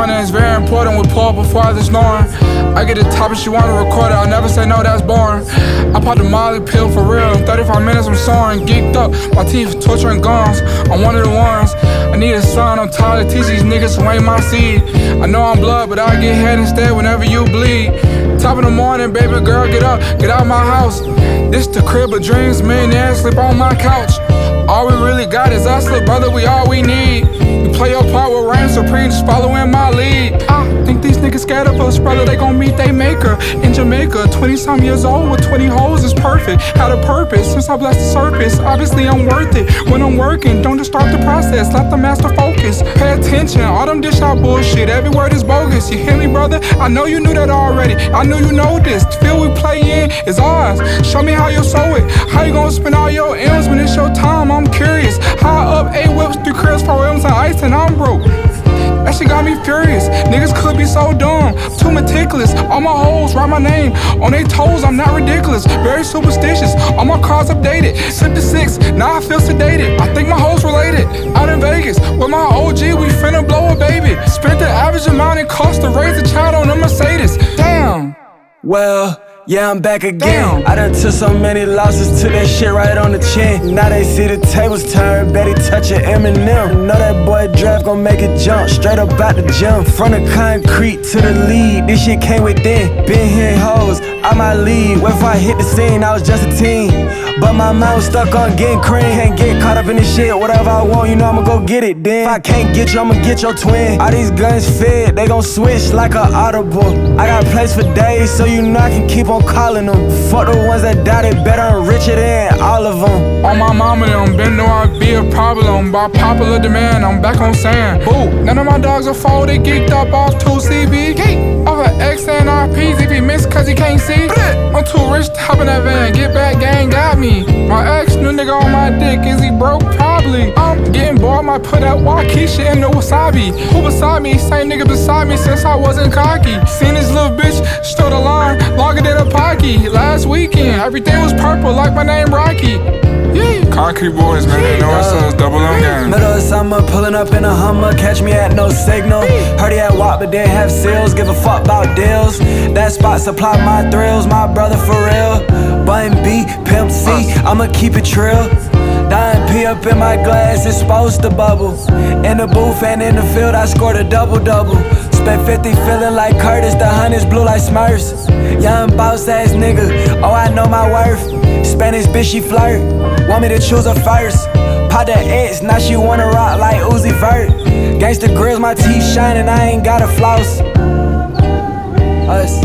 morning, it's very important we pull up before I just knowing. I get the top and she wanna record it, I'll never say no, that's boring. I pop the Molly pill for real, in 35 minutes I'm soaring. Geeked up, my teeth torturing gums, I'm one of the ones. I need a son, I'm tired to teach these niggas who ain't my seed. I know I'm blood, but I get head instead whenever you bleed. Top of the morning, baby girl, get up, get out my house. This the crib of dreams, millionaires sleep on my couch. All we really got is us, little brother, we all we need. You play your part with Reign Supreme, just following my lead. I think these niggas scared of us, brother, they gon' meet they maker. In Jamaica, 20-some years old with 20 hoes is perfect. Had a purpose, since I blessed the surface, obviously I'm worth it. When I'm working, don't just start the process, let the master focus. Pay attention, all them dish out bullshit, every word is bogus. You hear me, brother? I know you knew that already, I know you know this. The field we play in is ours, show me how you sow it. How you gonna spend all your M's when it's your time? I'm curious. High up, 8 whips, 3 cribs, 4 M's and ice, and I'm broke. That shit got me furious. Niggas could be so dumb, too meticulous. All my hoes write my name on their toes, I'm not ridiculous. Very superstitious, all my cars updated. Sip the 6, now I feel sedated. I think my hoes related. Out in Vegas, with my OG, we finna blow a baby. Spent the average amount it cost to raise a child on a Mercedes. Damn. Well, yeah, I'm back again. Damn. I done took so many losses, took that shit right on the chin. Now they see the tables turn, Betty touching Eminem. Know that boy draft gon' make it jump, straight up out the gym. From the concrete to the lead, this shit came within. Been hitting hoes, I might leave. What if I hit the scene, I was just a teen. But my mind was stuck on getting cream. Can't get caught up in this shit, whatever I want, you know I'ma go get it then. If I can't get you, I'ma get your twin. All these guns fed, they gon' switch like a audible. I got place for days, so you know I can keep on calling them. Fuck the ones that doubted, better and richer than all of them. On my mama, them been know I'd be a problem. By popular demand, I'm back on sand. Boo, none of my dogs are fold, they geeked up off 2CB. Geek, off of X and RPs if he missed cause he can't see. I'm too rich to hop in that van, get back gang got me. My ex, new nigga on my dick, is he broke? Probably. I'm getting bored, might put that Waukesha in the wasabi. Who beside me? Same nigga beside me since I wasn't cocky. Seen this little bitch, stood the line, longer than a pocky. Last weekend, everything was purple like my name Rocky. Yeah. Concrete boys, man, they know us double M gang. Middle of summer, pulling up in a Hummer, catch me at no signal. Heard he had WAP, but didn't have sales, give a fuck about deals. That spot supply my thrills, my brother for real. Bun B, Pimp C, I'ma keep it trill. Dying P up in my glass, it's supposed to bubble. In the booth and in the field, I scored a double-double. Spent 50 feeling like Curtis, the hundreds blue like Smurfs. Young boss ass nigga, oh I know my worth. Spanish bitch, she flirt, want me to choose her first. Pop the X, now she wanna rock like Uzi Vert. Gangsta grills, my teeth shining, I ain't got a floss. Us.